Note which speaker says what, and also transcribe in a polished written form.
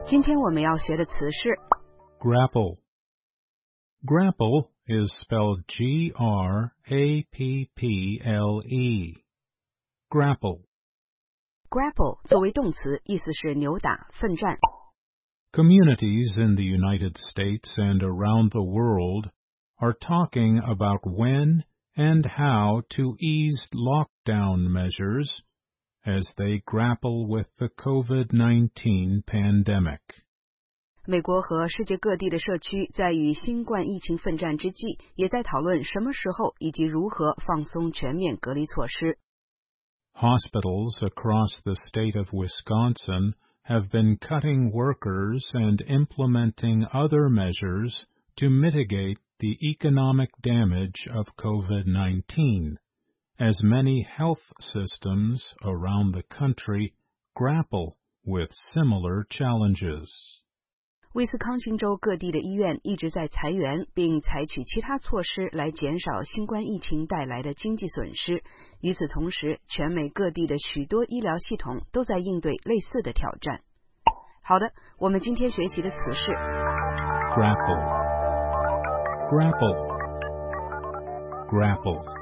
Speaker 1: 今天我们要学的词是
Speaker 2: Grapple. Grapple is spelled G-R-A-P-P-L-E. Grapple.
Speaker 1: grapple 作为动词，意思是扭打、奋战。
Speaker 2: Communities in the United States and around the world are talking about when and how to ease lockdown measures as they grapple with the COVID-19 pandemic.
Speaker 1: 美国和世界各地的社区在与新冠疫情奋战之际，也在讨论什么时候以及如何放松全面隔离措施。
Speaker 2: Hospitals across the state of Wisconsin have been cutting workers and implementing other measures to mitigate the economic damage of COVID-19, as many health systems around the country grapple with similar challenges.
Speaker 1: 威斯康星州各地的医院一直在裁员，并采取其他措施来减少新冠疫情带来的经济损失。与此同时，全美各地的许多医疗系统都在应对类似的挑战。好的，我们今天学习的词是
Speaker 2: Grapple. Grapple. Grapple.